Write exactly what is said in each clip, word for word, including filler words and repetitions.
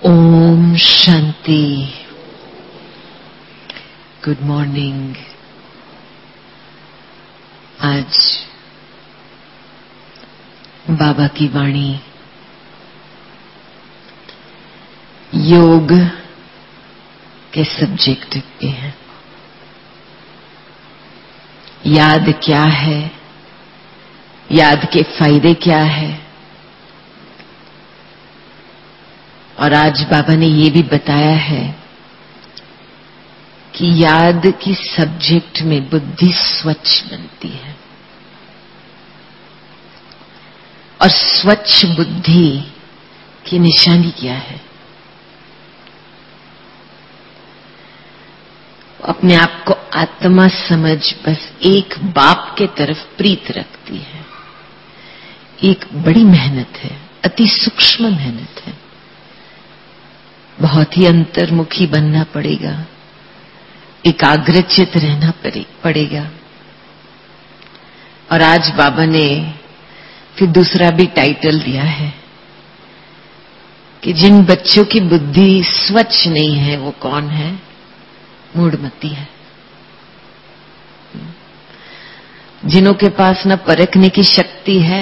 Om Shanti. Good morning. आज बाबा की वाणी योग के सब्जेक्ट पे है। याद क्या है, याद के फायदे क्या है। और आज बाबा ने ये भी बताया है कि याद की सब्जेक्ट में बुद्धि स्वच्छ बनती है और स्वच्छ बुद्धि की निशानी क्या है। अपने आप को आत्मा समझ बस एक बाप के तरफ प्रीत रखती है। एक बड़ी मेहनत है, अति सूक्ष्म मेहनत है। बहुत ही अंतर्मुखी बनना पड़ेगा, एकाग्रचित रहना पड़ेगा। और आज बाबा ने फिर दूसरा भी टाइटल दिया है कि जिन बच्चों की बुद्धि स्वच्छ नहीं है वो कौन है? मूढ़मती है। जिनों के पास न परखने की शक्ति है,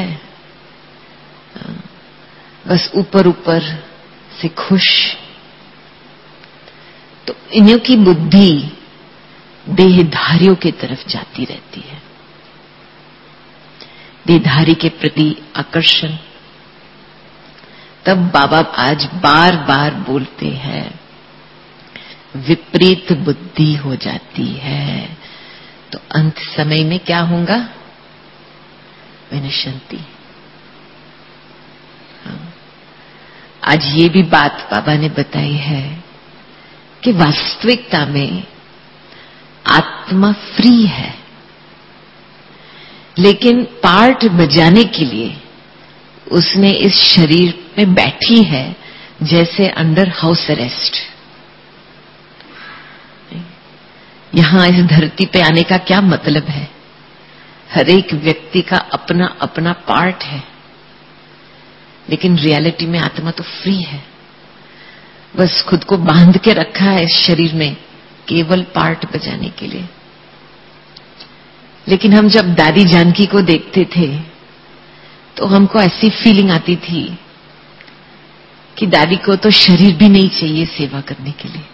बस ऊपर ऊपर से खुश, तो इन्हीं की बुद्धि देहधारियों की तरफ जाती रहती है। देहधारी के प्रति आकर्षण। तब बाबा आज बार बार बोलते हैं विपरीत बुद्धि हो जाती है तो अंत समय में क्या होगा? विनश्यन्ति। आज ये भी बात बाबा ने बताई है कि वास्तविकता में आत्मा फ्री है, लेकिन पार्ट बजाने के लिए उसने इस शरीर में बैठी है जैसे अंडर हाउस अरेस्ट। यहां इस धरती पे आने का क्या मतलब है? हर एक व्यक्ति का अपना अपना पार्ट है, लेकिन रियलिटी में आत्मा तो फ्री है। बस खुद को बांध के रखा है इस शरीर में केवल पार्ट बजाने के लिए। लेकिन हम जब दादी जानकी को देखते थे तो हमको ऐसी फीलिंग आती थी कि दादी को तो शरीर भी नहीं चाहिए सेवा करने के लिए।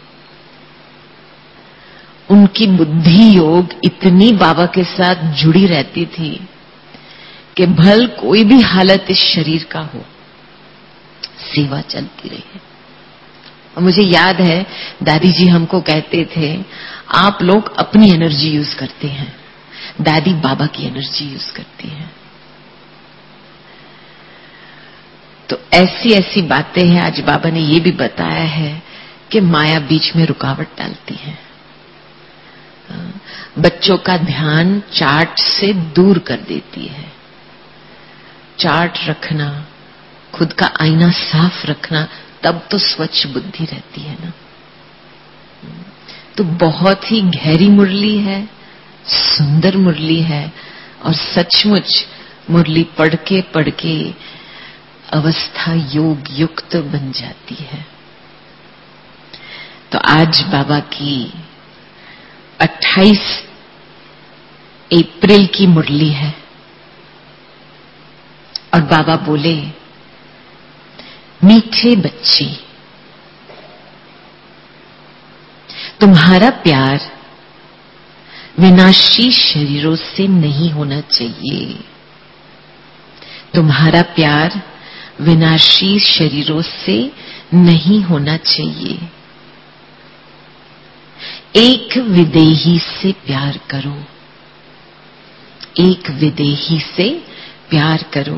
उनकी बुद्धि योग इतनी बाबा के साथ जुड़ी रहती थी कि भल कोई भी हालत इस शरीर का हो, सेवा चलती रही। और मुझे याद है दादी जी हमको कहते थे आप लोग अपनी एनर्जी यूज करते हैं, दादी बाबा की एनर्जी यूज करती है। तो ऐसी ऐसी बातें हैं। आज बाबा ने ये भी बताया है कि माया बीच में रुकावट डालती है। बच्चों का ध्यान चार्ट से दूर कर देती है। चार्ट रखना, खुद का आईना साफ रखना, तब तो स्वच्छ बुद्धि रहती है ना। तो बहुत ही गहरी मुरली है, सुंदर मुरली है और सचमुच मुरली पढ़ के पढ़ के अवस्था योग युक्त बन जाती है। तो आज बाबा की अट्ठाईस अप्रैल की मुरली है और बाबा बोले मीठे बच्चे, तुम्हारा प्यार विनाशी शरीरों से नहीं होना चाहिए। तुम्हारा प्यार विनाशी शरीरों से नहीं होना चाहिए। एक विदेही से प्यार करो, एक विदेही से प्यार करो।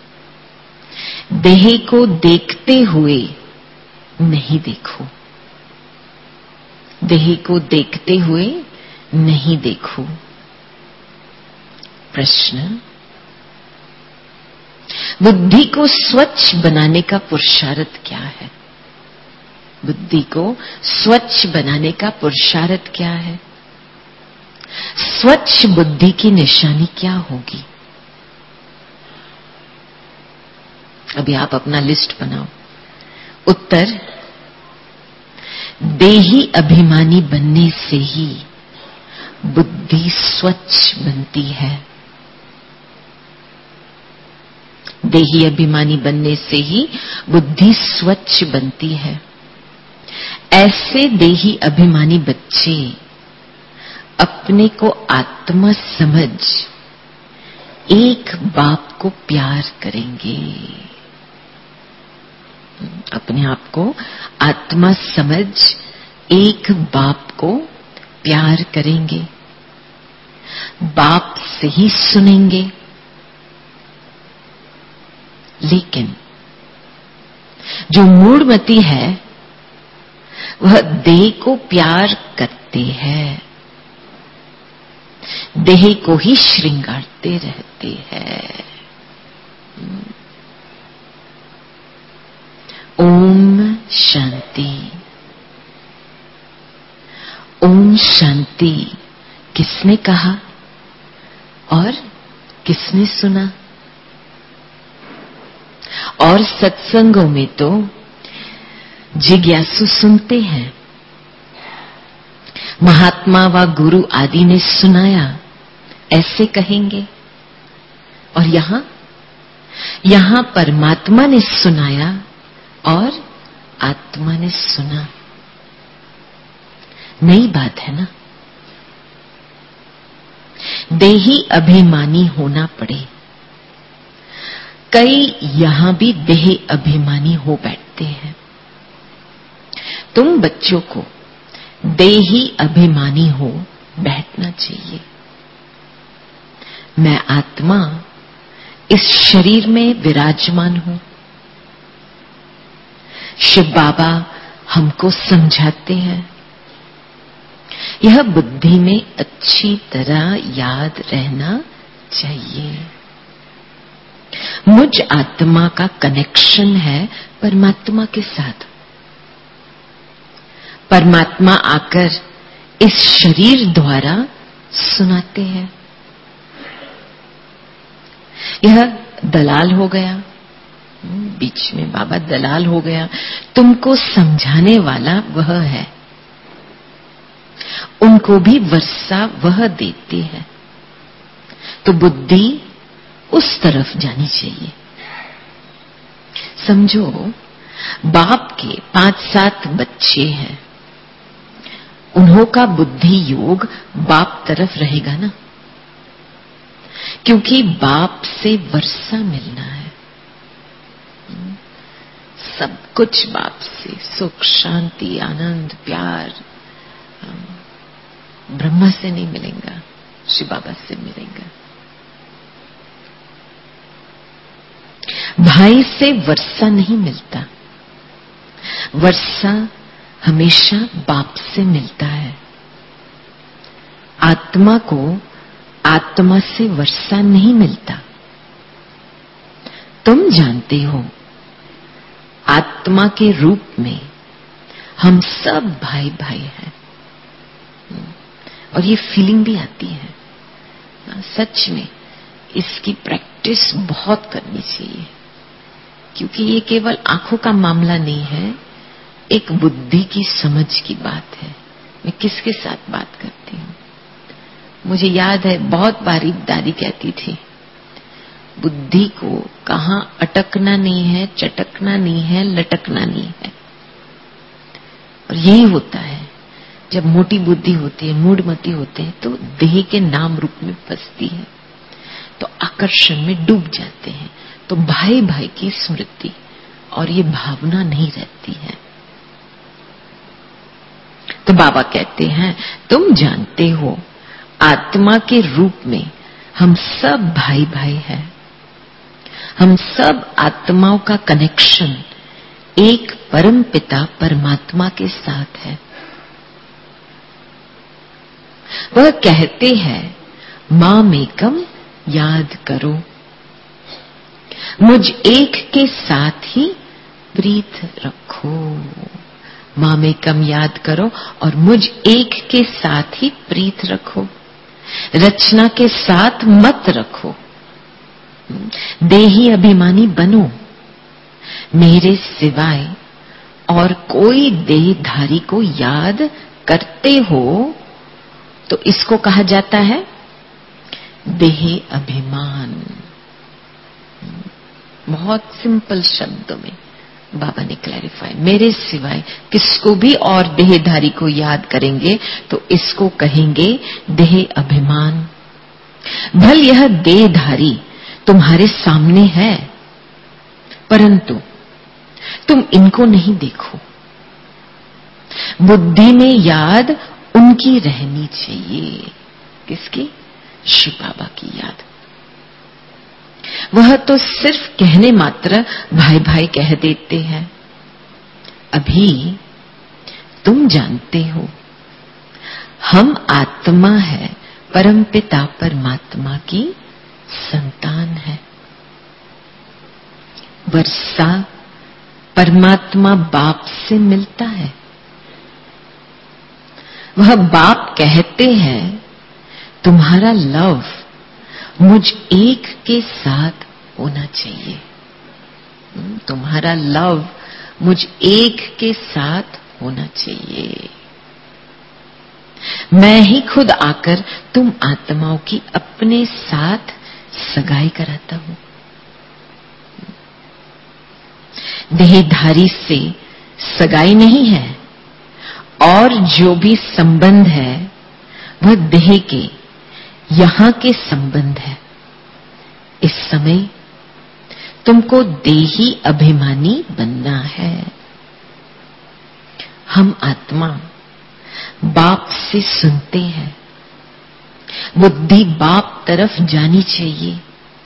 देह को देखते हुए नहीं देखो, देह को देखते हुए नहीं देखो। प्रश्न, बुद्धि को स्वच्छ बनाने का पुरुषार्थ क्या है? बुद्धि को स्वच्छ बनाने का पुरुषार्थ क्या है? स्वच्छ बुद्धि की निशानी क्या होगी? अभी आप अपना लिस्ट बनाओ। उत्तर, देही अभिमानी बनने से ही बुद्धि स्वच्छ बनती है। देही अभिमानी बनने से ही बुद्धि स्वच्छ बनती है। ऐसे देही अभिमानी बच्चे अपने को आत्मा समझ एक बाप को प्यार करेंगे। अपने आप को आत्मा समझ एक बाप को प्यार करेंगे, बाप से ही सुनेंगे। लेकिन जो मूढ़मती है वह देह को प्यार करते हैं, देह को ही श्रृंगारते रहते हैं। ओम शांति। ओम शांति किसने कहा और किसने सुना? और सत्संगों में तो जिज्ञासु सुनते हैं, महात्मा व गुरु आदि ने सुनाया ऐसे कहेंगे। और यहां यहां परमात्मा ने सुनाया और आत्मा ने सुना। नई बात है ना। देही अभिमानी होना पड़े। कई यहां भी देह अभिमानी हो बैठते हैं। तुम बच्चों को देही अभिमानी हो बैठना चाहिए। मैं आत्मा इस शरीर में विराजमान हूं। शिव बाबा हमको समझाते हैं, यह बुद्धि में अच्छी तरह याद रहना चाहिए। मुझ आत्मा का कनेक्शन है परमात्मा के साथ। परमात्मा आकर इस शरीर द्वारा सुनाते हैं। यह दलाल हो गया, बीच में बाबा दलाल हो गया। तुमको समझाने वाला वह है, उनको भी वर्षा वह देते हैं। तो बुद्धि उस तरफ जानी चाहिए। समझो बाप के पांच सात बच्चे हैं, उन्हों का बुद्धि योग बाप तरफ रहेगा ना, क्योंकि बाप से वर्षा मिलना है। सब कुछ बाप से, सुख शांति आनंद प्यार ब्रह्मा से नहीं मिलेगा, श्री बाबा से मिलेगा। भाई से वर्षा नहीं मिलता, वर्षा हमेशा बाप से मिलता है। आत्मा को आत्मा से वर्षा नहीं मिलता। तुम जानते हो आत्मा के रूप में हम सब भाई भाई हैं, और ये फीलिंग भी आती है। सच में इसकी प्रैक्टिस बहुत करनी चाहिए, क्योंकि ये केवल आंखों का मामला नहीं है, एक बुद्धि की समझ की बात है। मैं किसके साथ बात करती हूँ? मुझे याद है बहुत बारी दादी कहती थी, बुद्धि को कहां अटकना नहीं है, चटकना नहीं है, लटकना नहीं है। और यही होता है जब मोटी बुद्धि होती है, मूढ़मती होते हैं, तो देह के नाम रूप में फंसती है, तो आकर्षण में डूब जाते हैं। तो भाई भाई की स्मृति और ये भावना नहीं रहती है। तो बाबा कहते हैं, तुम जानते हो आत्मा के रूप में हम सब भाई भाई हैं। हम सब आत्माओं का कनेक्शन एक परम पिता परमात्मा के साथ है। वह कहते हैं, मामेकम याद करो, मुझ एक के साथ ही प्रीत रखो। मामेकम याद करो और मुझ एक के साथ ही प्रीत रखो, रचना के साथ मत रखो। देही अभिमानी बनो, मेरे सिवाय और कोई देहधारी को याद करते हो तो इसको कहा जाता है देह अभिमान। बहुत सिंपल शब्दों में बाबा ने क्लैरिफाई, मेरे सिवाय किसको भी और देहधारी को याद करेंगे तो इसको कहेंगे देह अभिमान। भल यह देहधारी तुम्हारे सामने है, परंतु तुम इनको नहीं देखो। बुद्धि में याद उनकी रहनी चाहिए। किसकी? शिव बाबा की याद। वह तो सिर्फ कहने मात्र भाई भाई कह देते हैं। अभी तुम जानते हो हम आत्मा है, परमपिता परमात्मा की संतान है। वर्षा परमात्मा बाप से मिलता है। वह बाप कहते हैं तुम्हारा लव मुझ एक के साथ होना चाहिए। तुम्हारा लव मुझ एक के साथ होना चाहिए। मैं ही खुद आकर तुम आत्माओं की अपने साथ सगाई कराता हूं। देहधारी से सगाई नहीं है, और जो भी संबंध है वह देह के यहां के संबंध है। इस समय तुमको देही अभिमानी बनना है। हम आत्मा बाप से सुनते हैं, बुद्धि बाप तरफ जानी चाहिए।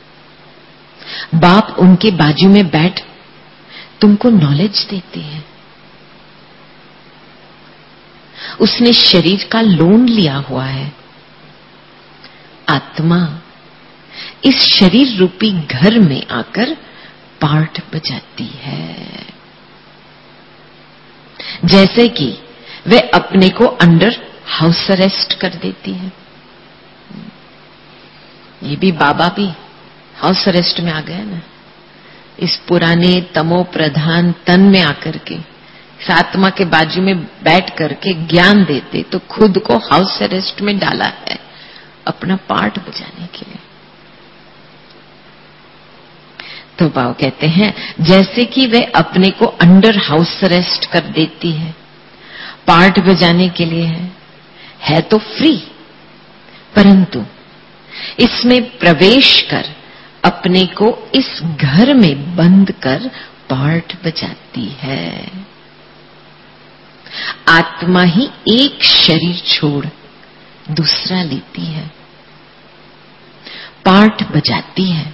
बाप उनके बाजू में बैठ तुमको नॉलेज देते हैं। उसने शरीर का लोन लिया हुआ है। आत्मा इस शरीर रूपी घर में आकर पार्ट बजाती है। जैसे कि वे अपने को अंडर हाउस अरेस्ट कर देती है। ये भी बाबा भी हाउस अरेस्ट में आ गए ना, इस पुराने तमो प्रधान तन में आकर के इस आत्मा के बाजू में बैठ करके ज्ञान देते तो खुद को हाउस अरेस्ट में डाला है अपना पार्ट बजाने के लिए। तो बाबा कहते हैं जैसे कि वे अपने को अंडर हाउस अरेस्ट कर देती है, पार्ट बजाने के लिए है, है तो फ्री, परंतु इसमें प्रवेश कर अपने को इस घर में बंद कर पार्ट बजाती है। आत्मा ही एक शरीर छोड़ दूसरा लेती है, पार्ट बजाती है।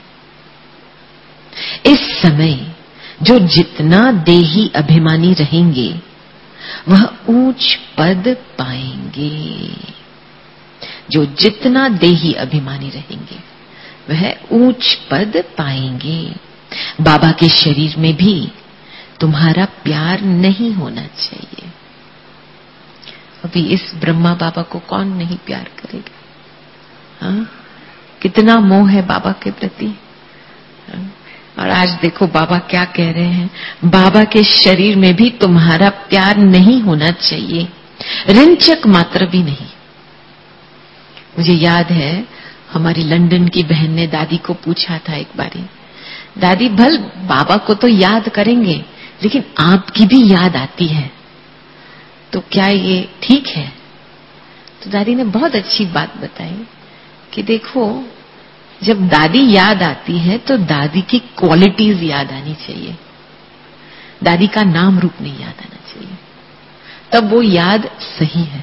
इस समय जो जितना देही अभिमानी रहेंगे वह ऊंच पद पाएंगे। जो जितना देही अभिमानी रहेंगे वह ऊंच पद पाएंगे। बाबा के शरीर में भी तुम्हारा प्यार नहीं होना चाहिए। अभी इस ब्रह्मा बाबा को कौन नहीं प्यार करेगा? हाँ, कितना मोह है बाबा के प्रति। हाँ? और आज देखो बाबा क्या कह रहे हैं, बाबा के शरीर में भी तुम्हारा प्यार नहीं होना चाहिए, रिंचक मात्र भी नहीं। मुझे याद है हमारी लंदन की बहन ने दादी को पूछा था एक बारी, दादी भल बाबा को तो याद करेंगे लेकिन आपकी भी याद आती है तो क्या ये ठीक है? तो दादी ने बहुत अच्छी बात बताई कि देखो जब दादी याद आती है तो दादी की क्वालिटीज याद आनी चाहिए, दादी का नाम रूप नहीं याद आना चाहिए, तब वो याद सही है।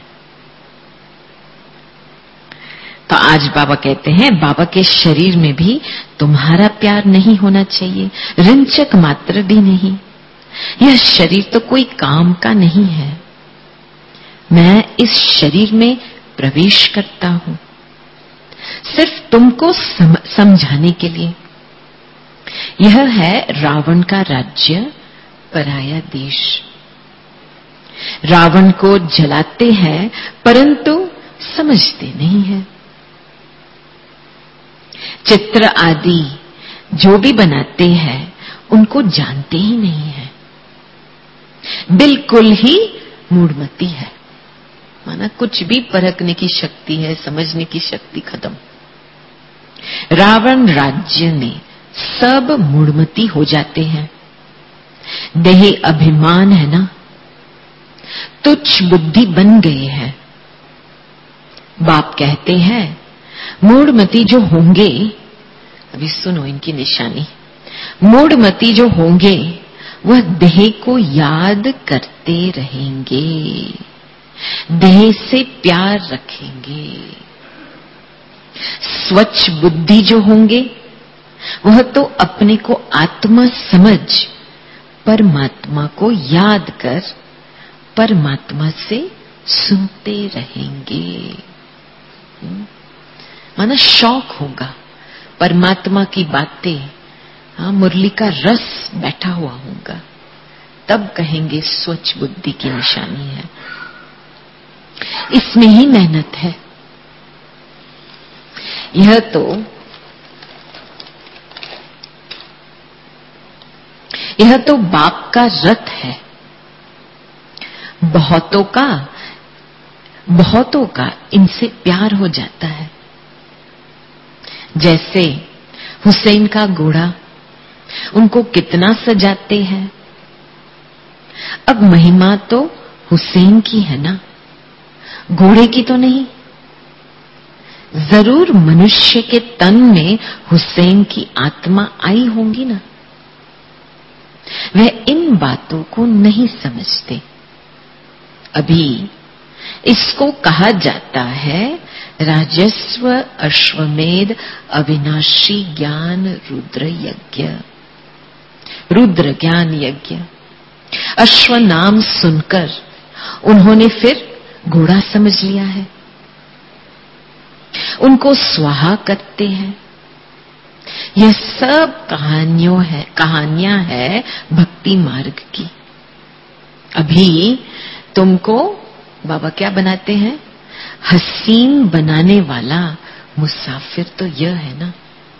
तो आज बाबा कहते हैं बाबा के शरीर में भी तुम्हारा प्यार नहीं होना चाहिए, रिंचक मात्र भी नहीं। यह शरीर तो कोई काम का नहीं है। मैं इस शरीर में प्रवेश करता हूं सिर्फ तुमको सम, समझाने के लिए। यह है रावण का राज्य, पराया देश। रावण को जलाते हैं परंतु समझते नहीं है। चित्र आदि जो भी बनाते हैं उनको जानते ही नहीं है। बिल्कुल ही मूढ़मती है। माना कुछ भी परखने की शक्ति है, समझने की शक्ति खत्म। रावण राज्य में सब मूढ़मती हो जाते हैं। देह अभिमान है ना, तुच्छ बुद्धि बन गए हैं। बाप कहते हैं मूढ़मती जो होंगे, अभी सुनो इनकी निशानी, मूढ़मती जो होंगे वह देह को याद करते रहेंगे, देह से प्यार रखेंगे। स्वच्छ बुद्धि जो होंगे वह तो अपने को आत्मा समझ परमात्मा को याद कर परमात्मा से सुनते रहेंगे। माना शौक होगा परमात्मा की बातें, हाँ, मुरली का रस बैठा हुआ होगा, तब कहेंगे स्वच्छ बुद्धि की निशानी है। इसमें ही मेहनत है। यह तो यह तो बाप का रथ है। बहुतों का बहुतों का इनसे प्यार हो जाता है। जैसे हुसैन का घोड़ा, उनको कितना सजाते हैं। अब महिमा तो हुसैन की है ना, घोड़े की तो नहीं। जरूर मनुष्य के तन में हुसैन की आत्मा आई होंगी ना। वह इन बातों को नहीं समझते। अभी इसको कहा जाता है राजस्व अश्वमेध अविनाशी ज्ञान रुद्र यज्ञ। रुद्र ज्ञान यज्ञ। अश्व नाम सुनकर उन्होंने फिर घोड़ा समझ लिया है, उनको स्वाहा करते हैं। यह सब कहानियों है कहानियां है भक्ति मार्ग की। अभी तुमको बाबा क्या बनाते हैं, हसीन बनाने वाला मुसाफिर तो यह है ना।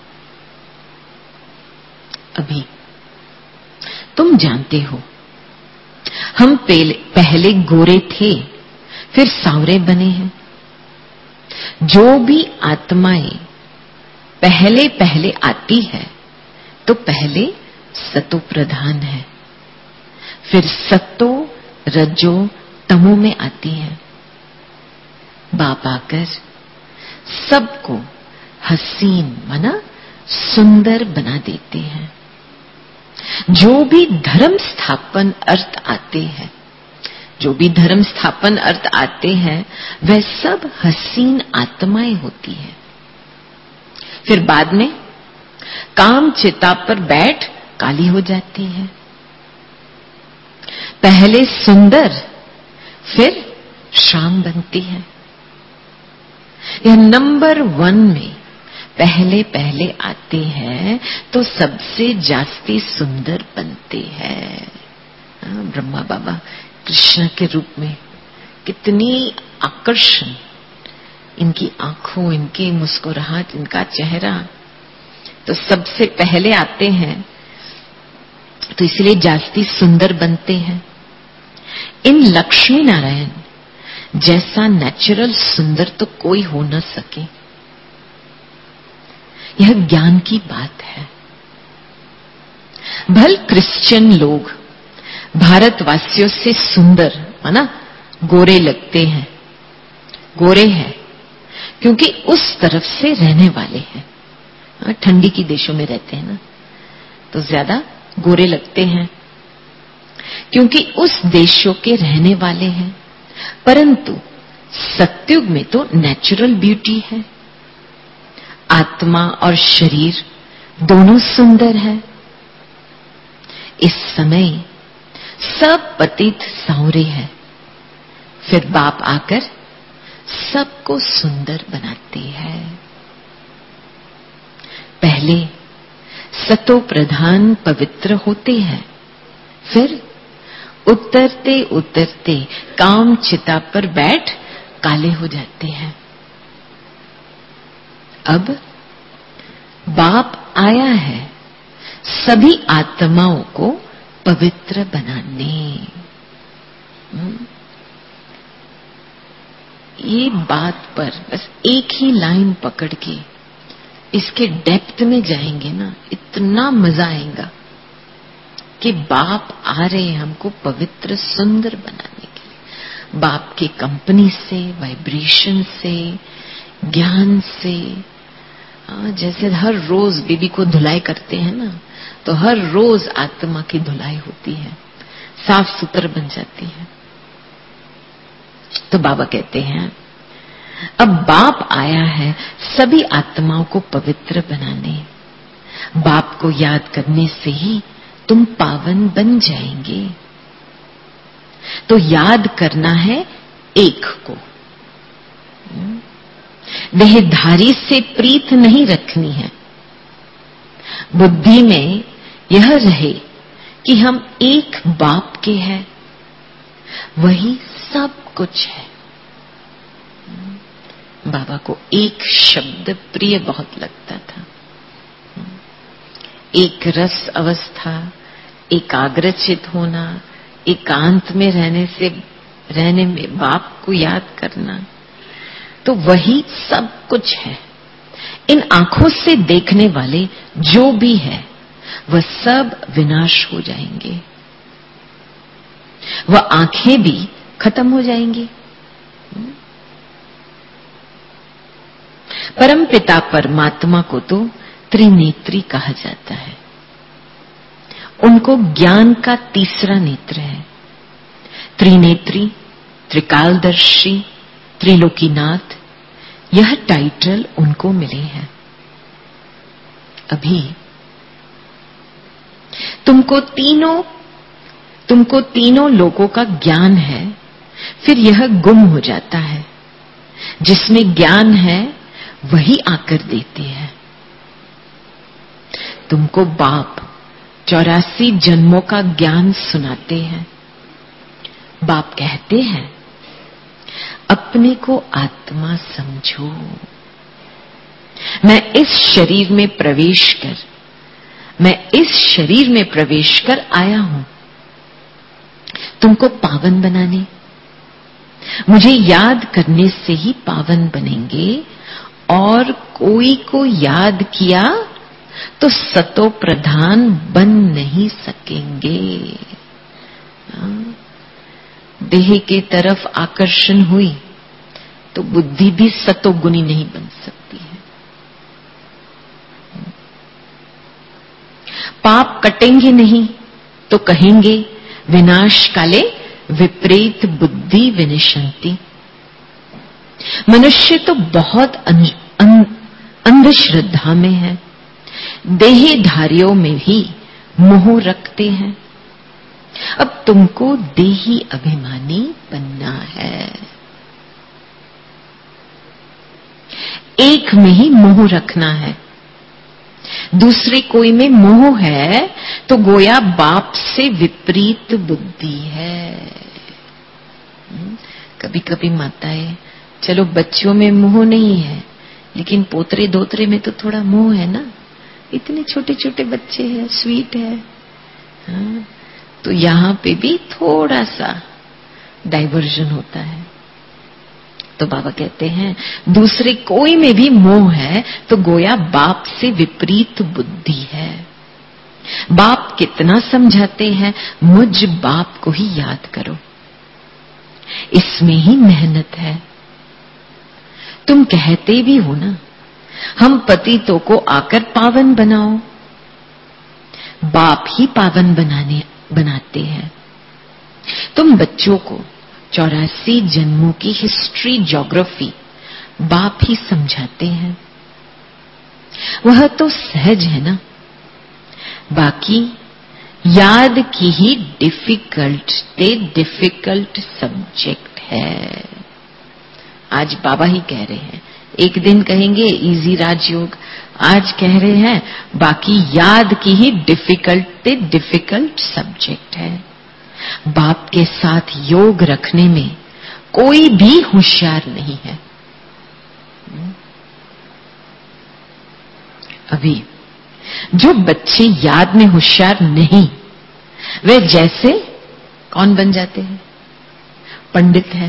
अभी तुम जानते हो हम पहले, पहले गोरे थे फिर सांवरे बने हैं। जो भी आत्माएं पहले पहले आती है तो पहले सतो प्रधान है, फिर सतो रजो तमो में आती है। बाप आकर सबको हसीन माना सुंदर बना देते हैं। जो भी धर्म स्थापन अर्थ आते हैं, जो भी धर्म स्थापन अर्थ आते हैं वह सब हसीन आत्माएं होती हैं। फिर बाद में काम चिता पर बैठ काली हो जाती है। पहले सुंदर फिर शाम बनती है। यह नंबर वन में पहले पहले आते हैं तो सबसे जास्ती सुंदर बनते हैं। ब्रह्मा बाबा कृष्ण के रूप में कितनी आकर्षण, इनकी आंखों, इनकी मुस्कुराहट, इनका चेहरा तो सबसे पहले आते हैं तो इसलिए जास्ती सुंदर बनते हैं। इन लक्ष्मी नारायण जैसा नेचुरल सुंदर तो कोई हो न सके। यह ज्ञान की बात है। भल क्रिश्चियन लोग भारतवासियों से सुंदर है ना, गोरे लगते हैं। गोरे हैं क्योंकि उस तरफ से रहने वाले हैं। ठंडी की देशों में रहते हैं ना, तो ज्यादा गोरे लगते हैं क्योंकि उस देशों के रहने वाले हैं। परंतु सत्युग में तो नेचुरल ब्यूटी है। आत्मा और शरीर दोनों सुंदर है। इस समय सब पतित सांवरे हैं। फिर बाप आकर सबको सुंदर बनाते हैं। पहले सतो प्रधान पवित्र होते हैं, फिर उतरते उतरते काम चिता पर बैठ काले हो जाते हैं। अब बाप आया है सभी आत्माओं को पवित्र बनाने। ये बात पर बस एक ही लाइन पकड़ के इसके डेप्थ में जाएंगे ना, इतना मजा आएगा कि बाप आ रहे हैं हमको पवित्र सुंदर बनाने के लिए। बाप की कंपनी से, वाइब्रेशन से, ज्ञान से। जैसे हर रोज बेबी को धुलाई करते हैं ना, तो हर रोज आत्मा की धुलाई होती है, साफ सुथर बन जाती है। तो बाबा कहते हैं अब बाप आया है सभी आत्माओं को पवित्र बनाने। बाप को याद करने से ही तुम पावन बन जाएंगे। तो याद करना है एक को, देहधारी से प्रीत नहीं रखनी है। बुद्धि में यह रहे कि हम एक बाप के हैं, वही सब कुछ है। बाबा को एक शब्द प्रिय बहुत लगता था, एक रस अवस्था, एकाग्रचित होना, एकांत में रहने से रहने में बाप को याद करना, तो वही सब कुछ है। इन आंखों से देखने वाले जो भी है वह सब विनाश हो जाएंगे, वह आंखें भी खत्म हो जाएंगी। परम पिता परमात्मा को तो त्रिनेत्री कहा जाता है। उनको ज्ञान का तीसरा नेत्र है। त्रिनेत्री, त्रिकालदर्शी, त्रिलोकीनाथ, यह टाइटल उनको मिले हैं। अभी तुमको तीनों तुमको तीनों लोगों का ज्ञान है, फिर यह गुम हो जाता है। जिसमें ज्ञान है वही आकर देते हैं। तुमको बाप चौरासी जन्मों का ज्ञान सुनाते हैं। बाप कहते हैं अपने को आत्मा समझो। मैं इस शरीर में प्रवेश कर मैं इस शरीर में प्रवेश कर आया हूं तुमको पावन बनाने। मुझे याद करने से ही पावन बनेंगे, और कोई को याद किया तो सतो प्रधान बन नहीं सकेंगे। देह के तरफ आकर्षण हुई तो बुद्धि भी सतोगुणी नहीं बन सकती है। पाप कटेंगे नहीं तो कहेंगे विनाश काले विपरीत बुद्धि विनिशंति। मनुष्य तो बहुत अंधश्रद्धा में है, देहधारियों में ही मोह रखते हैं। अब तुमको देही अभिमानी बनना है। एक में ही मोह रखना है, दूसरे कोई में मोह है तो गोया बाप से विपरीत बुद्धि है। कभी कभी माताएं, चलो बच्चों में मोह नहीं है, लेकिन पोतरे दोतरे में तो थोड़ा मोह है ना, इतने छोटे छोटे बच्चे हैं, स्वीट है। हाँ, तो यहां पे भी थोड़ा सा डाइवर्जन होता है। तो बाबा कहते हैं दूसरे कोई में भी मोह है तो गोया बाप से विपरीत बुद्धि है। बाप कितना समझाते हैं, मुझ बाप को ही याद करो, इसमें ही मेहनत है। तुम कहते भी हो ना, हम पतितों को आकर पावन बनाओ। बाप ही पावन बनाने बनाते हैं। तुम बच्चों को चौरासी जन्मों की हिस्ट्री, ज्योग्राफी बाप ही समझाते हैं। वह तो सहज है ना, बाकी याद की ही डिफिकल्ट से डिफिकल्ट सब्जेक्ट है। आज बाबा ही कह रहे हैं, एक दिन कहेंगे इजी राजयोग, आज कह रहे हैं बाकी याद की ही डिफिकल्ट से डिफिकल्ट सब्जेक्ट है। बाप के साथ योग रखने में कोई भी होशियार नहीं है। अभी जो बच्चे याद में होशियार नहीं, वे जैसे कौन बन जाते हैं? पंडित है।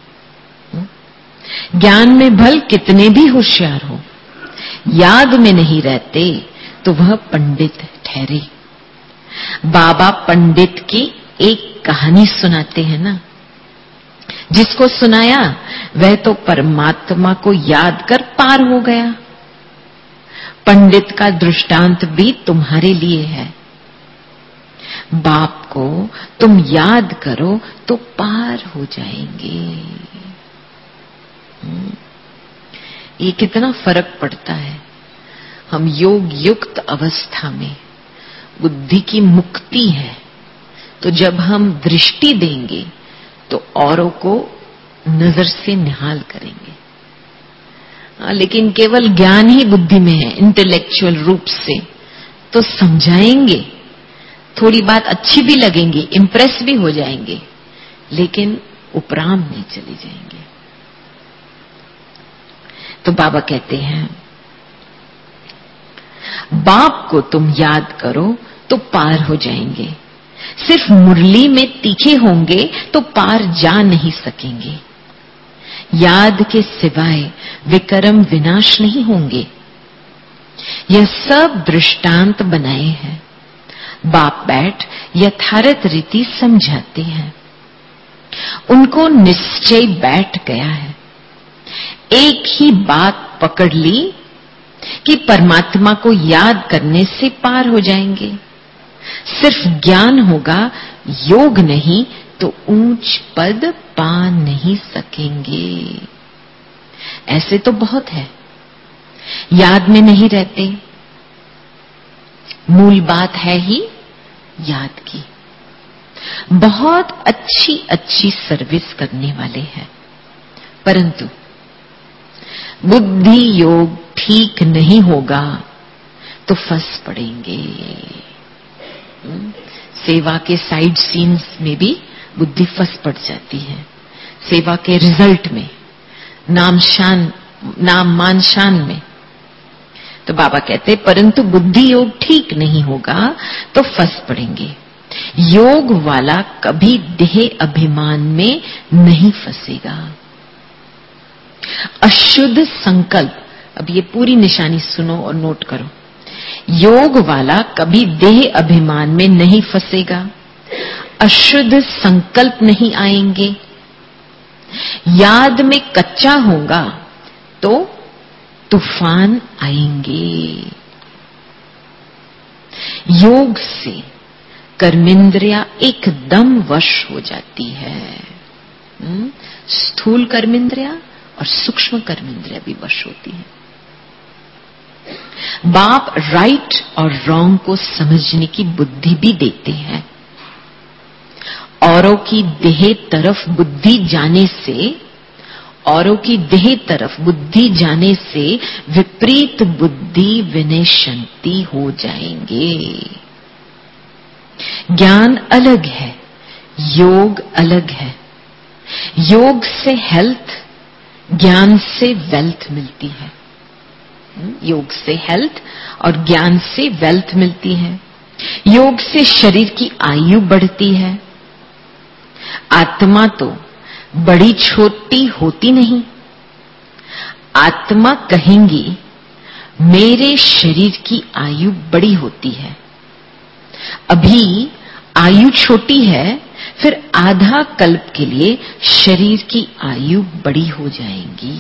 ज्ञान में भल कितने भी होशियार हो, याद में नहीं रहते तो वह पंडित ठहरे। बाबा पंडित की एक कहानी सुनाते हैं ना, जिसको सुनाया वह तो परमात्मा को याद कर पार हो गया। पंडित का दृष्टांत भी तुम्हारे लिए है। बाप को तुम याद करो तो पार हो जाएंगे। ये कितना फर्क पड़ता है। हम योग युक्त अवस्था में बुद्धि की मुक्ति है, तो जब हम दृष्टि देंगे तो औरों को नजर से निहाल करेंगे। हाँ, लेकिन केवल ज्ञान ही बुद्धि में है, इंटेलेक्चुअल रूप से तो समझाएंगे, थोड़ी बात अच्छी भी लगेंगी, इंप्रेस भी हो जाएंगे, लेकिन उपराम नहीं चले जाएंगे। तो बाबा कहते हैं, बाप को तुम याद करो तो पार हो जाएंगे। सिर्फ मुरली में तीखे होंगे तो पार जा नहीं सकेंगे। याद के सिवाय विकर्म विनाश नहीं होंगे। यह सब दृष्टांत बनाए हैं। बाप बैठ यथार्थ रीति समझाते हैं। उनको निश्चय बैठ गया है। एक ही बात पकड़ ली कि परमात्मा को याद करने से पार हो जाएंगे। सिर्फ ज्ञान होगा, योग नहीं तो ऊंच पद पा नहीं सकेंगे। ऐसे तो बहुत है, याद में नहीं रहते। मूल बात है ही याद की। बहुत अच्छी अच्छी सर्विस करने वाले हैं, परंतु बुद्धि योग ठीक नहीं होगा तो फंस पड़ेंगे। सेवा के साइड सीन्स में भी बुद्धि फंस पड़ जाती है। सेवा के रिजल्ट में, नाम शान नाम मान शान में। तो बाबा कहते, परंतु बुद्धि योग ठीक नहीं होगा तो फंस पड़ेंगे। योग वाला कभी देह अभिमान में नहीं फंसेगा। अशुद्ध संकल्प, अब ये पूरी निशानी सुनो और नोट करो। योग वाला कभी देह अभिमान में नहीं फंसेगा। अशुद्ध संकल्प नहीं आएंगे। याद में कच्चा होगा तो तूफान आएंगे। योग से कर्मेंद्रिया एकदम वश हो जाती है। स्थूल कर्मेंद्रिया और सूक्ष्म कर्मेंद्रिया भी वश होती है। बाप राइट और रॉन्ग को समझने की बुद्धि भी देते हैं। औरों की देह तरफ बुद्धि जाने से औरों की देह तरफ बुद्धि जाने से विपरीत बुद्धि विनशंति हो जाएंगे। ज्ञान अलग है, योग अलग है। योग से हेल्थ, ज्ञान से वेल्थ मिलती है। योग से हेल्थ और ज्ञान से वेल्थ मिलती है। योग से शरीर की आयु बढ़ती है। आत्मा तो बड़ी छोटी होती नहीं। आत्मा कहेंगी मेरे शरीर की आयु बड़ी होती है। अभी आयु छोटी है, फिर आधा कल्प के लिए शरीर की आयु बड़ी हो जाएगी।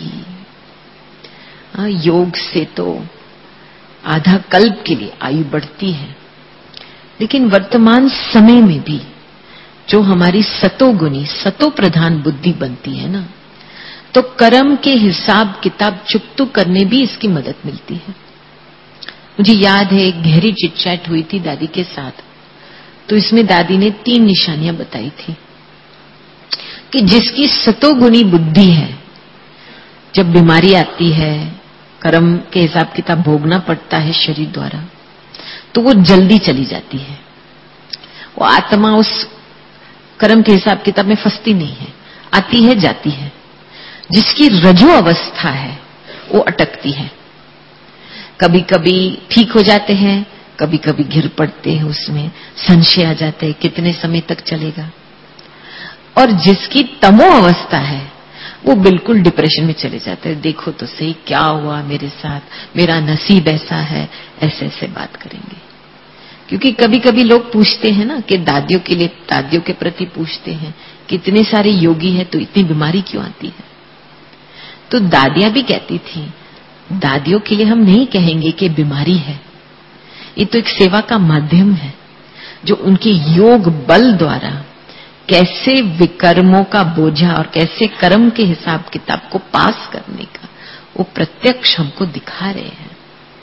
योग से तो आधा कल्प के लिए आयु बढ़ती है, लेकिन वर्तमान समय में भी जो हमारी सतोगुनी सतो प्रधान बुद्धि बनती है ना, तो कर्म के हिसाब किताब चुकतू करने भी इसकी मदद मिलती है। मुझे याद है एक गहरी चिटचैट हुई थी दादी के साथ, तो इसमें दादी ने तीन निशानियां बताई थी कि जिसकी सतोगुनी बुद्धि है, जब बीमारी आती है, कर्म के हिसाब किताब भोगना पड़ता है शरीर द्वारा, तो वो जल्दी चली जाती है। वो आत्मा उस कर्म के हिसाब किताब में फंसती नहीं है, आती है जाती है। जिसकी रजो अवस्था है वो अटकती है। कभी कभी ठीक हो जाते हैं, कभी कभी गिर पड़ते हैं, उसमें संशय आ जाते हैं कितने समय तक चलेगा। और जिसकी तमो अवस्था है वो बिल्कुल डिप्रेशन में चले जाते हैं। देखो तो सही क्या हुआ मेरे साथ, मेरा नसीब ऐसा है, ऐसे ऐसे बात करेंगे। क्योंकि कभी कभी लोग पूछते हैं ना कि दादियों के लिए, दादियों के प्रति पूछते हैं कि इतने सारे योगी हैं तो इतनी बीमारी क्यों आती है। तो दादियां भी कहती थी, दादियों के लिए हम नहीं कहेंगे कि बीमारी है, ये तो एक सेवा का माध्यम है जो उनके योग बल द्वारा कैसे विकर्मों का बोझा और कैसे कर्म के हिसाब किताब को पास करने का वो प्रत्यक्ष हमको दिखा रहे हैं।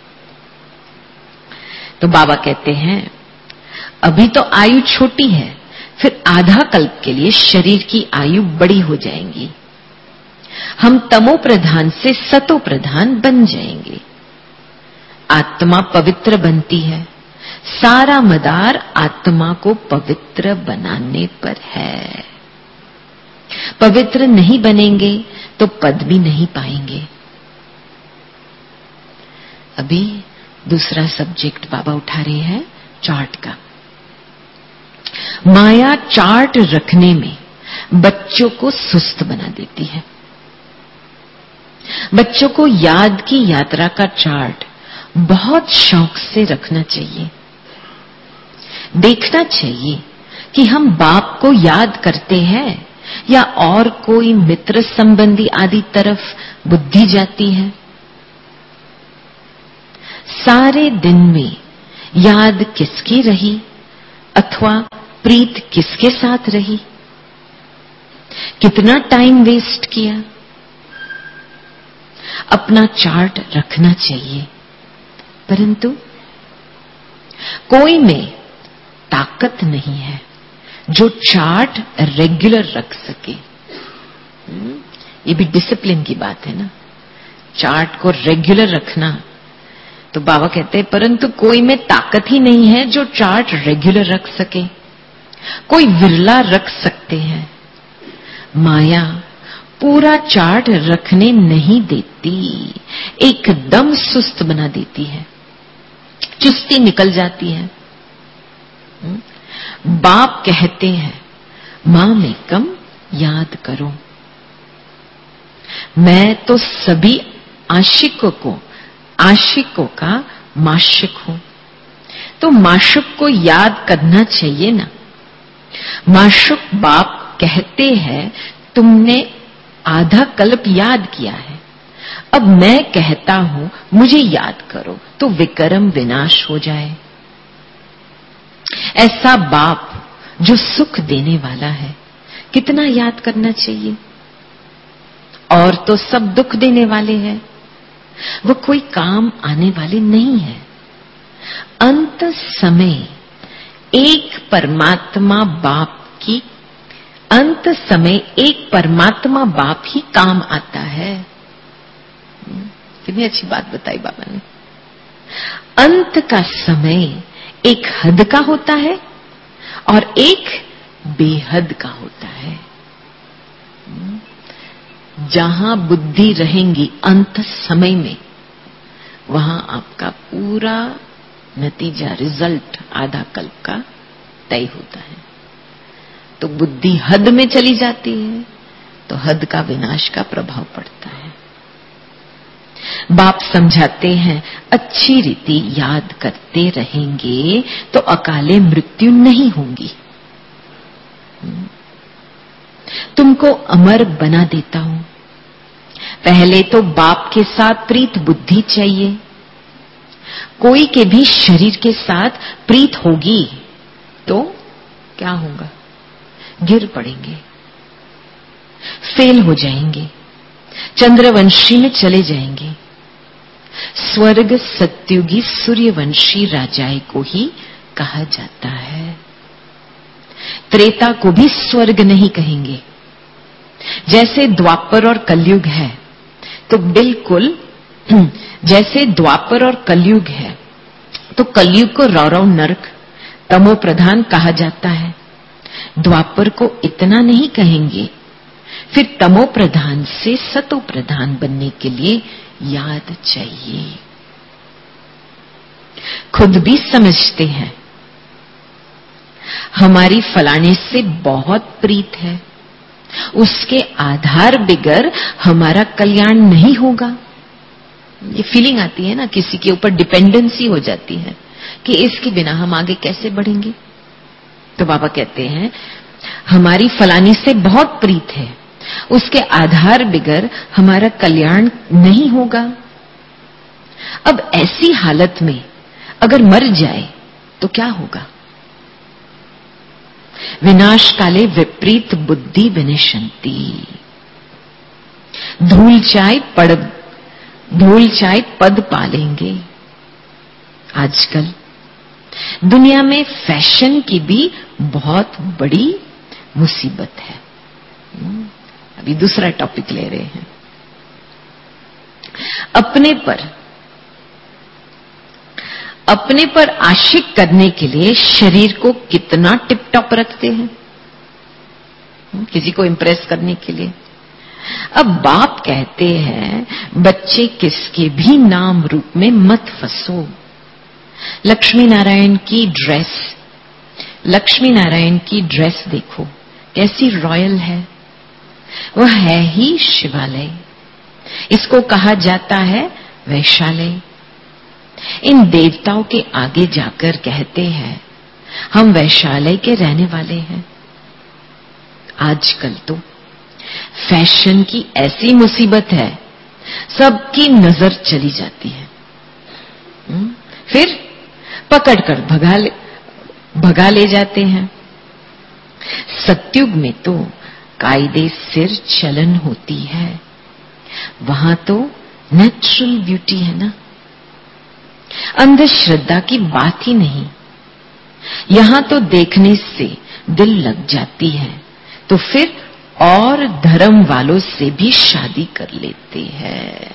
तो बाबा कहते हैं अभी तो आयु छोटी है, फिर आधा कल्प के लिए शरीर की आयु बड़ी हो जाएंगी, हम तमो प्रधान से सतो प्रधान बन जाएंगे। आत्मा पवित्र बनती है, सारा मदार आत्मा को पवित्र बनाने पर है। पवित्र नहीं बनेंगे तो पद भी नहीं पाएंगे। अभी दूसरा सब्जेक्ट बाबा उठा रहे हैं चार्ट का। माया चार्ट रखने में बच्चों को सुस्त बना देती है। बच्चों को याद की यात्रा का चार्ट बहुत शौक से रखना चाहिए। देखना चाहिए कि हम बाप को याद करते हैं या और कोई मित्र संबंधी आदि तरफ बुद्धि जाती है। सारे दिन में याद किसकी रही अथवा प्रीत किसके साथ रही, कितना टाइम वेस्ट किया, अपना चार्ट रखना चाहिए। परंतु कोई में ताकत नहीं है जो चार्ट रेगुलर रख सके। ये भी डिसिप्लिन की बात है ना, चार्ट को रेगुलर रखना। तो बाबा कहते हैं परंतु कोई में ताकत ही नहीं है जो चार्ट रेगुलर रख सके। कोई विरला रख सकते हैं। माया पूरा चार्ट रखने नहीं देती, एकदम सुस्त बना देती है, चुस्ती निकल जाती है। बाप कहते हैं माम एकम याद करो। मैं तो सभी आशिकों को आशिकों का माशिक हूं, तो माशुक को याद करना चाहिए ना। माशुक बाप कहते हैं तुमने आधा कल्प याद किया है, अब मैं कहता हूं मुझे याद करो तो विकर्म विनाश हो जाए। ऐसा बाप जो सुख देने वाला है कितना याद करना चाहिए। और तो सब दुख देने वाले हैं, वो कोई काम आने वाले नहीं है। अंत समय एक परमात्मा बाप की अंत समय एक परमात्मा बाप ही काम आता है। कितनी अच्छी बात बताई बाबा ने। अंत का समय एक हद का होता है और एक बेहद का होता है। जहां बुद्धि रहेंगी अंत समय में, वहां आपका पूरा नतीजा, रिजल्ट आधा कल्प का तय होता है। तो बुद्धि हद में चली जाती है तो हद का विनाश का प्रभाव पड़ता है। बाप समझाते हैं अच्छी रीति याद करते रहेंगे तो अकाले मृत्यु नहीं होगी। तुमको अमर बना देता हूं। पहले तो बाप के साथ प्रीत बुद्धि चाहिए। कोई के भी शरीर के साथ प्रीत होगी तो क्या होगा, गिर पड़ेंगे, फेल हो जाएंगे, चंद्रवंशी में चले जाएंगे। स्वर्ग सत्युगी सूर्यवंशी राजाए को ही कहा जाता है। त्रेता को भी स्वर्ग नहीं कहेंगे। जैसे द्वापर और कलयुग है तो बिल्कुल जैसे द्वापर और कलयुग है तो कलयुग को रौरव नरक तमो प्रधान कहा जाता है। द्वापर को इतना नहीं कहेंगे, फिर तमो प्रधान से सतो प्रधान बनने के लिए याद चाहिए। खुद भी समझते हैं हमारी फलाने से बहुत प्रीत है, उसके आधार बिगर हमारा कल्याण नहीं होगा। ये फीलिंग आती है ना, किसी के ऊपर डिपेंडेंसी हो जाती है कि इसके बिना हम आगे कैसे बढ़ेंगे। तो बाबा कहते हैं हमारी फलानी से बहुत प्रीत है, उसके आधार बिगर हमारा कल्याण नहीं होगा। अब ऐसी हालत में अगर मर जाए तो क्या होगा? विनाश काले विपरीत बुद्धि विनिशंति। धूल चाय पड़ धूल चाय पद पालेंगे। आजकल दुनिया में फैशन की भी बहुत बड़ी मुसीबत है। अभी दूसरा टॉपिक ले रहे हैं। अपने पर अपने पर आशिक करने के लिए शरीर को कितना टिप टॉप रखते हैं, किसी को इंप्रेस करने के लिए। अब बाप कहते हैं बच्चे किसके भी नाम रूप में मत फंसो। लक्ष्मी नारायण की ड्रेस लक्ष्मी नारायण की ड्रेस देखो कैसी रॉयल है। वह है ही शिवालय, इसको कहा जाता है वैशालय। इन देवताओं के आगे जाकर कहते हैं हम वैशालय के रहने वाले हैं। आजकल तो फैशन की ऐसी मुसीबत है, सबकी नजर चली जाती है, फिर पकड़कर भगा ले भगा ले जाते हैं। सत्युग में तो कायदे सिर चलन होती है, वहां तो नेचुरल ब्यूटी है ना, अंधश्रद्धा की बात ही नहीं। यहां तो देखने से दिल लग जाती है, तो फिर और धर्म वालों से भी शादी कर लेते हैं।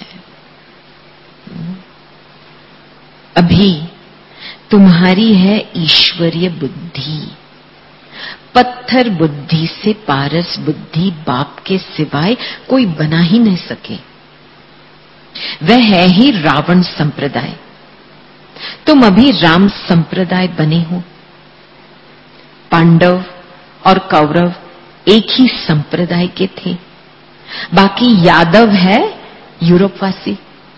अभी तुम्हारी है ईश्वरीय बुद्धि, पत्थर बुद्धि से पारस बुद्धि बाप के सिवाय कोई बना ही नहीं सके। वह है ही रावण संप्रदाय, तुम अभी राम संप्रदाय बने हो। पांडव और कौरव एक ही संप्रदाय के थे, बाकी यादव है यूरोपवासी।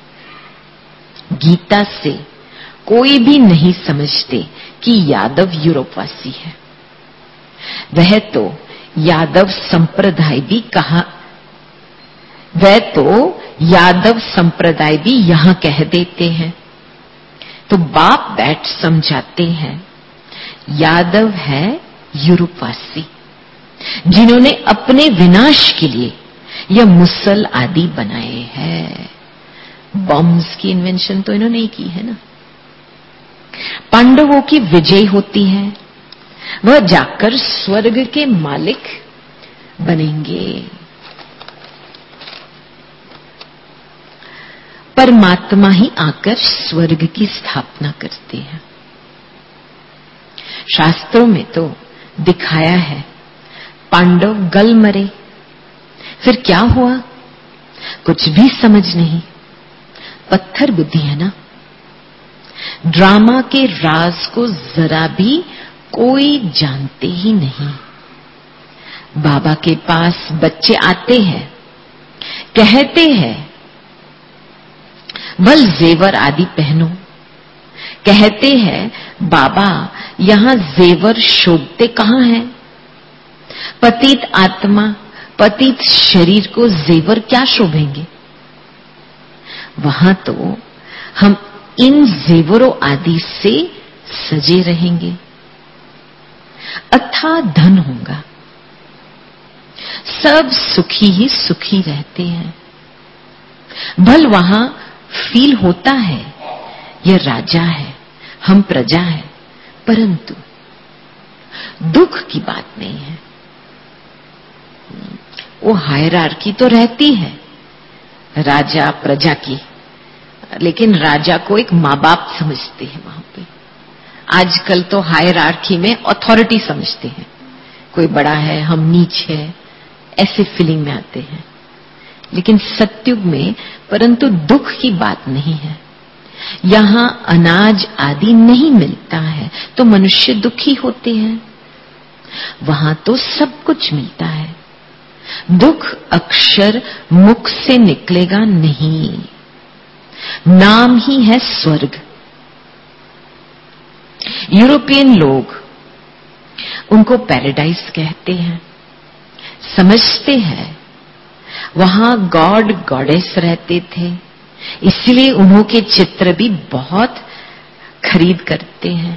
गीता से कोई भी नहीं समझते कि यादव यूरोपवासी है। वह तो यादव संप्रदाय भी कहा वह तो यादव संप्रदाय भी यहां कह देते हैं। तो बाप बैठ समझाते हैं यादव है यूरोपवासी, जिन्होंने अपने विनाश के लिए यह मुसल आदि बनाए हैं। बॉम्ब्स की इन्वेंशन तो इन्होंने ही की है ना। पांडवों की विजय होती है, वह जाकर स्वर्ग के मालिक बनेंगे। परमात्मा ही आकर स्वर्ग की स्थापना करते हैं। शास्त्रों में तो दिखाया है पांडव गल मरे, फिर क्या हुआ कुछ भी समझ नहीं। पत्थर बुद्धि है ना। ड्रामा के राज को जरा भी कोई जानते ही नहीं। बाबा के पास बच्चे आते हैं, कहते हैं बल जेवर आदि पहनो। कहते हैं बाबा यहां जेवर शोभते कहां हैं? पतित आत्मा पतित शरीर को जेवर क्या शोभेंगे? वहां तो हम इन जेवरों आदि से सजे रहेंगे। अथाह धन होगा, सब सुखी ही सुखी रहते हैं। भल वहां फील होता है यह राजा है, हम प्रजा है, परंतु दुख की बात नहीं है। वो हायरार्की तो रहती है राजा प्रजा की, लेकिन राजा को एक माँ बाप समझते हैं वहां पे। आजकल तो हायरार्की में अथॉरिटी समझते हैं, कोई बड़ा है हम नीच है, ऐसे फीलिंग में आते हैं। लेकिन सत्युग में परंतु दुख की बात नहीं है। यहां अनाज आदि नहीं मिलता है तो मनुष्य दुखी होते हैं, वहां तो सब कुछ मिलता है। दुख अक्षर मुख से निकलेगा नहीं, नाम ही है स्वर्ग। यूरोपियन लोग उनको पैराडाइज कहते हैं, समझते हैं वहां गॉड गॉडेस रहते थे, इसलिए उन्हों के चित्र भी बहुत खरीद करते हैं।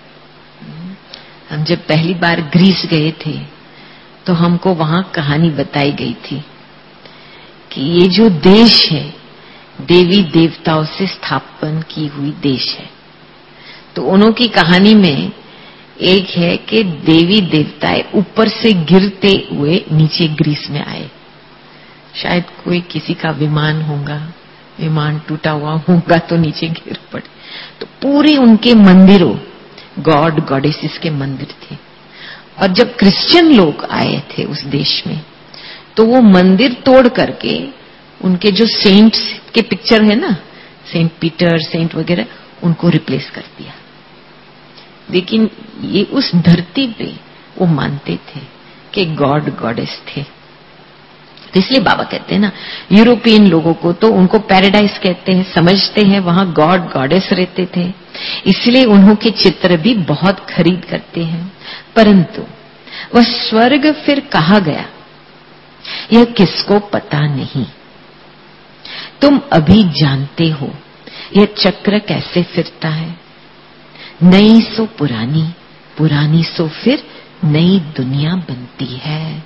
हम जब पहली बार ग्रीस गए थे तो हमको वहां कहानी बताई गई थी कि ये जो देश है देवी देवताओं से स्थापन की हुई देश है। तो उन्हों की कहानी में एक है कि देवी देवताएं ऊपर से गिरते हुए नीचे ग्रीस में आए। शायद कोई किसी का विमान होगा, विमान टूटा हुआ होगा तो नीचे गिर पड़े। तो पूरे उनके मंदिरों गॉड गॉडेसेस के मंदिर थे। और जब क्रिश्चियन लोग आए थे उस देश में तो वो मंदिर तोड़ करके उनके जो सेंट्स के पिक्चर है ना, सेंट पीटर सेंट वगैरह, उनको रिप्लेस कर दिया। लेकिन ये उस धरती पे वो मानते थे कि गॉड गॉडेस थे। तो इसलिए बाबा कहते हैं ना, यूरोपियन लोगों को तो उनको पैराडाइज कहते हैं, समझते हैं वहां गॉड गॉडेस रहते थे, इसलिए उन्हों के चित्र भी बहुत खरीद करते हैं। परंतु वह स्वर्ग फिर कहा गया यह किसको पता नहीं। तुम अभी जानते हो यह चक्र कैसे फिरता है, नई सो पुरानी, पुरानी सो फिर नई दुनिया बनती है।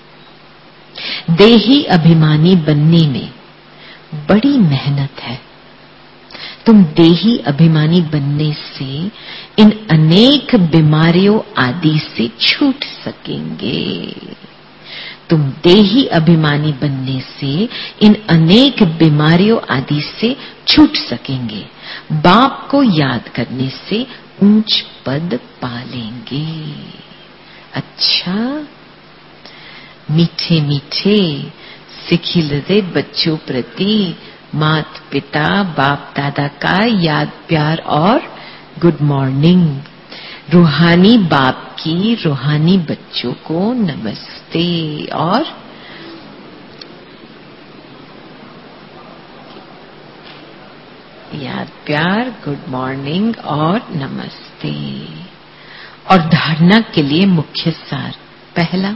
देही अभिमानी बनने में बड़ी मेहनत है। तुम देही अभिमानी बनने से इन अनेक बीमारियों आदि से छूट सकेंगे। तुम देही अभिमानी बनने से इन अनेक बीमारियों आदि से छूट सकेंगे। बाप को याद करने से ऊंच पद पालेंगे। अच्छा, मीठे मीठे सिखिलते बच्चों प्रति मात पिता बाप दादा का याद प्यार और गुड मॉर्निंग। रूहानी बाप की रूहानी बच्चों को नमस्ते और याद प्यार गुड मॉर्निंग और नमस्ते। और धारणा के लिए मुख्य सार, पहला,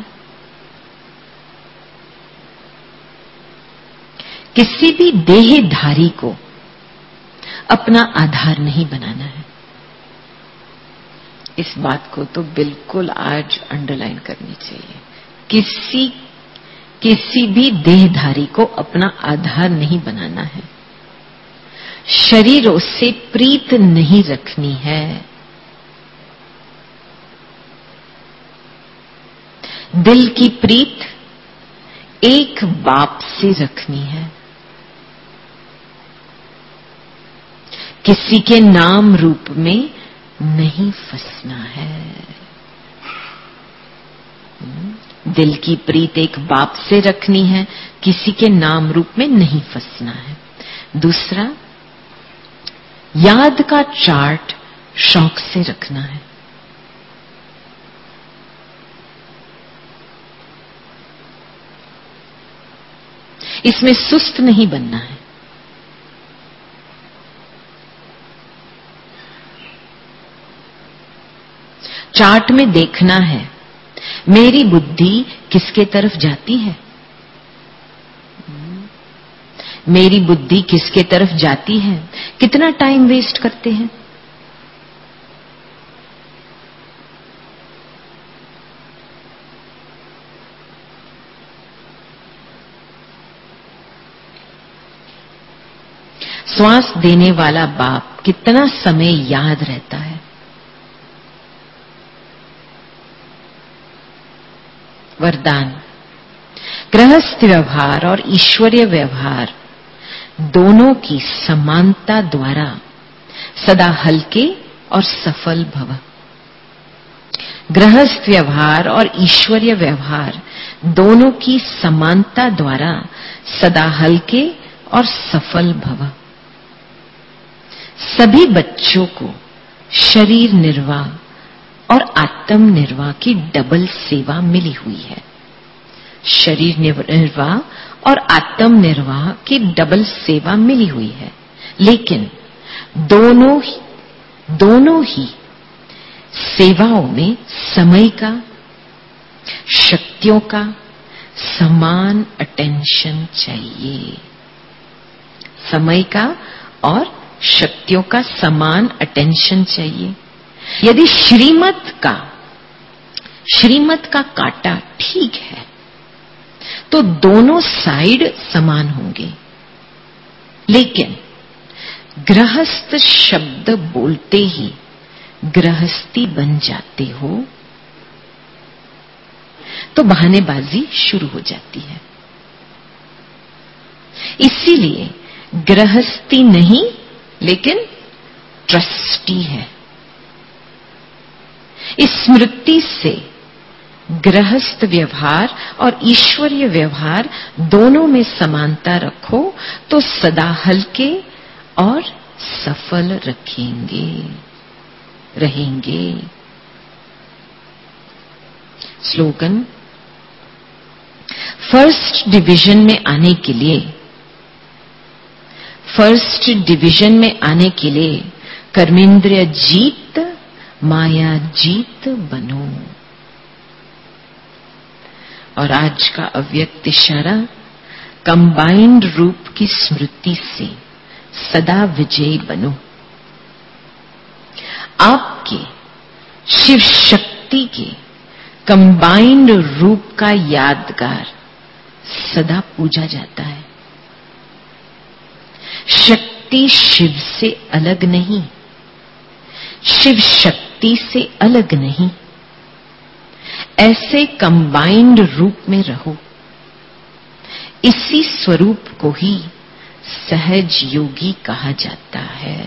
किसी भी देहधारी को अपना आधार नहीं बनाना है। इस बात को तो बिल्कुल आज अंडरलाइन करनी चाहिए। किसी किसी भी देहधारी को अपना आधार नहीं बनाना है। शरीरों से प्रीत नहीं रखनी है। दिल की प्रीत एक बाप से रखनी है। किसी के नाम रूप में नहीं फंसना है। दिल की प्रीत एक बाप से रखनी है, किसी के नाम रूप में नहीं फंसना है। दूसरा, याद का चार्ट शौक से रखना है। इसमें सुस्त नहीं बनना है। चार्ट में देखना है मेरी बुद्धि किसके तरफ जाती है, मेरी बुद्धि किसके तरफ जाती है, कितना टाइम वेस्ट करते हैं। श्वास देने वाला बाप कितना समय याद रहता है। वरदान, गृहस्थ व्यवहार और ईश्वरीय व्यवहार दोनों की समानता द्वारा सदा हल्के और सफल भव। गृहस्थ व्यवहार और ईश्वरीय व्यवहार दोनों की समानता द्वारा सदा हल्के और सफल भव। सभी बच्चों को शरीर निर्वाह और आत्म निर्वाह की डबल सेवा मिली हुई है। शरीर निर्वाह और आत्म निर्वाह की डबल सेवा मिली हुई है, लेकिन दोनों ही दोनों ही सेवाओं में समय का, शक्तियों का समान अटेंशन चाहिए। समय का और शक्तियों का समान अटेंशन चाहिए। यदि श्रीमत का श्रीमत का काटा ठीक है तो दोनों साइड समान होंगे, लेकिन गृहस्थ शब्द बोलते ही गृहस्थी बन जाते हो तो बहानेबाजी शुरू हो जाती है। इसीलिए गृहस्थी नहीं लेकिन ट्रस्टी है। इस स्मृति से गृहस्थ व्यवहार और ईश्वरीय व्यवहार दोनों में समानता रखो तो सदा हल्के और सफल रखेंगे रहेंगे। स्लोगन, फर्स्ट डिवीजन में आने के लिए फर्स्ट डिवीजन में आने के लिए कर्मेंद्रिय जीत माया जीत बनो। और आज का अव्यक्त इशारा, कंबाइंड रूप की स्मृति से सदा विजयी बनो। आपके शिव शक्ति के कंबाइंड रूप का यादगार सदा पूजा जाता है। शक्ति शिव से अलग नहीं, शिव शक्ति से अलग नहीं। ऐसे कंबाइंड रूप में रहो। इसी स्वरूप को ही सहज योगी कहा जाता है।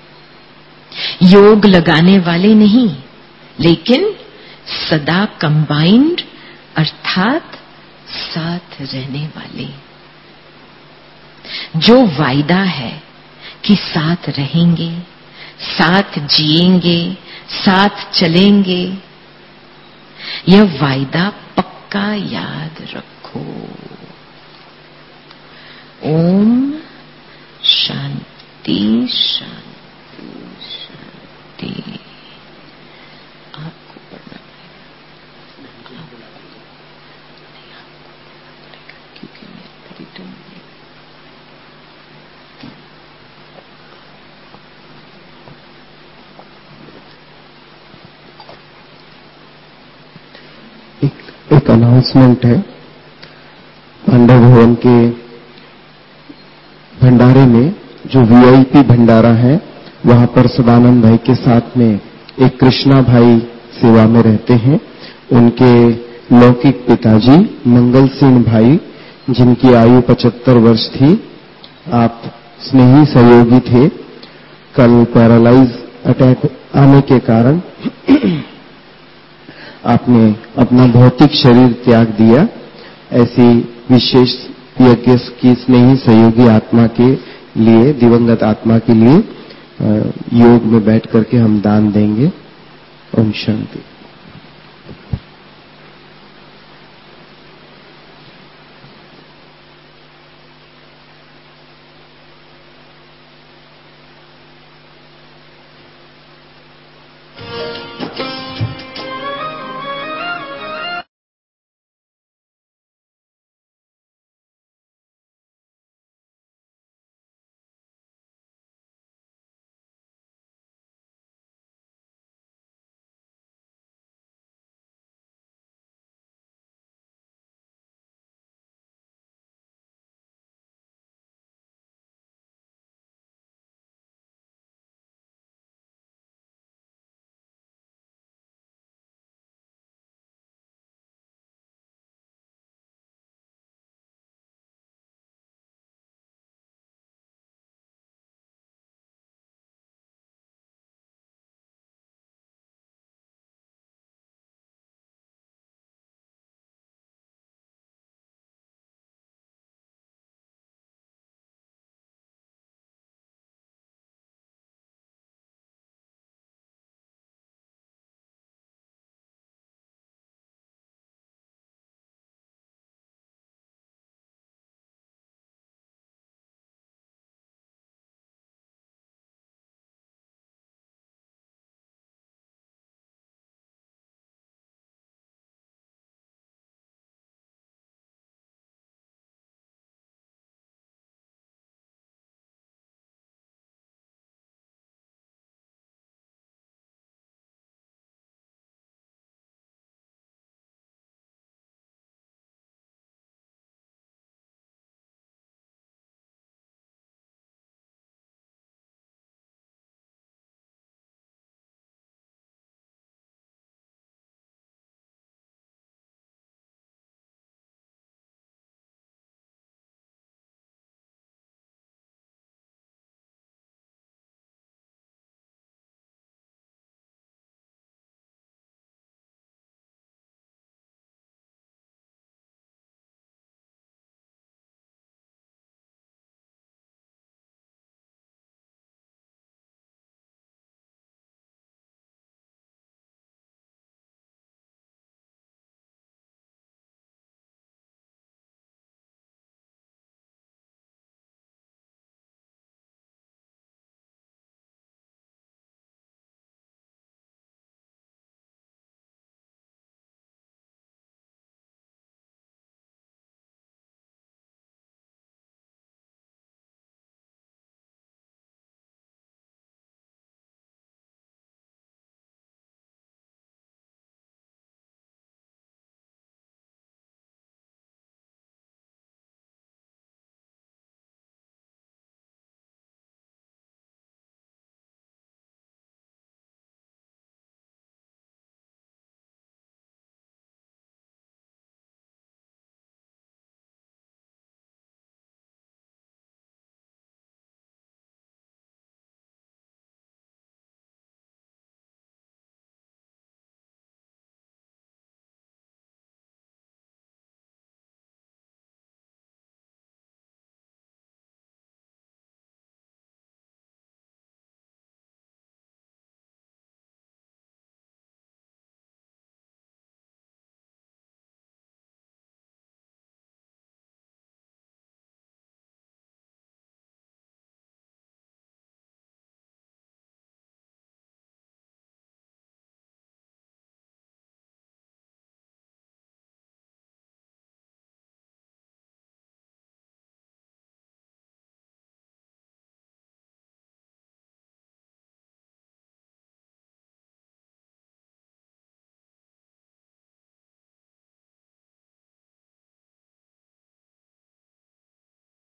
योग लगाने वाले नहीं, लेकिन सदा कंबाइंड अर्थात साथ रहने वाले। जो वायदा है कि साथ रहेंगे, साथ जिएंगे, साथ चलेंगे, यह वायदा पक्का याद रखो। ओम शांति शांति शांति। आपको पढ़ना पड़ेगा, नहीं आपको पढ़ना पड़ेगा क्योंकि मैं परिटन नहीं। एक, एक अनाउंसमेंट है। पांडव भवन के भंडारे में जो वीआईपी भंडारा है, वहां पर सदानंद भाई के साथ में एक कृष्णा भाई सेवा में रहते हैं। उनके लौकिक पिताजी मंगल सिंह भाई, जिनकी आयु पचहत्तर वर्ष थी, आप स्नेही सहयोगी थे। कल पैरालाइज अटैक आने के कारण आपने अपना भौतिक शरीर त्याग दिया। ऐसी विशेष यज्ञ की स्नेही सहयोगी आत्मा के लिए, दिवंगत आत्मा के लिए योग में बैठ करके हम दान देंगे। ओम शांति।